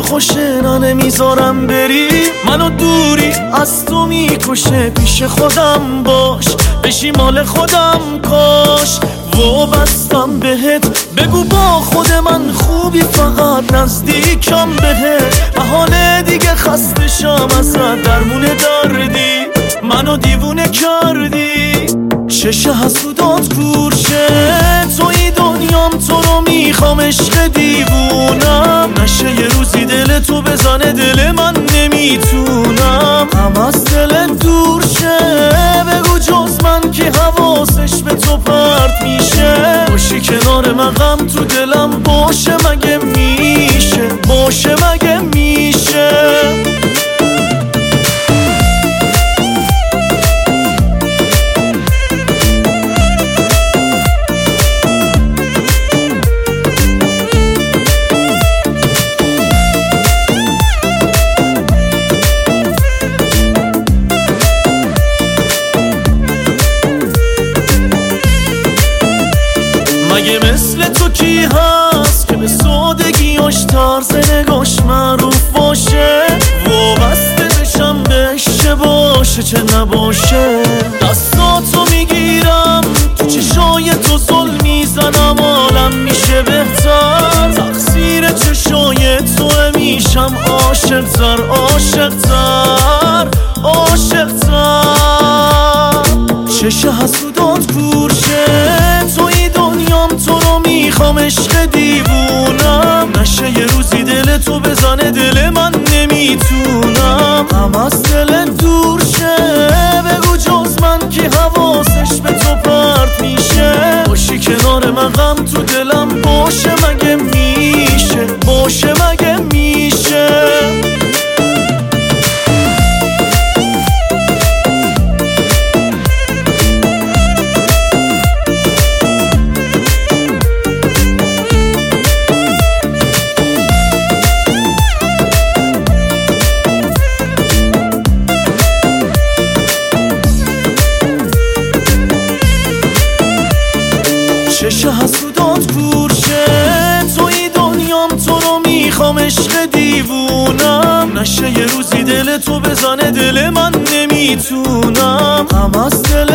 خوشه نمیذارم بری، منو دوری از تو میکشه. پیش خودم باش بشی مال خودم کاش، وابستم بهت بگو با خود من خوبی، فقط نزدیکم بهت. حال دیگه خسته شم ازت درمون دردی، منو دیوونه کردی. چشه حسودات کورشه توی دنیام، تو رو میخوام عشق دیوونم نشه. یه روزی دل تو بزنه دل من نمیتونم، هم از دل دور شه. بگو جز من که حواسش به تو پرت میشه، باشی کنار من غم تو دلم باشه مگه میشه، باشه مگه میشه. مگه مثل تو کی هست که به سادگیاش طرز نگاش معروف باشه، وابسته بشم بهش چه باشه چه نباشه. دستاتو میگیرم تو چشای تو زل میزنم، عالم میشه بهتر. تقصیر چشای تو میشم عاشق‌تر، عاشق‌تر، عاشق‌تر. چشه حسودات کورشه توی دنیام، تو رو میخوام عشق دیوونم نشه. یه روزی دل تو بزنه دل من نمیتونم، هم از دل دور شه. بگو جز من که حواسش به تو پرت میشه، باشی کنار من غم تو دلم باشه مگه میشه، باشه مگه میشه. چشه حسودات کورشه توی دنیام، تو رو میخوام عشق دیوونم نشه. یه روزی دل تو بزنه دل من نمیتونم، هم از دل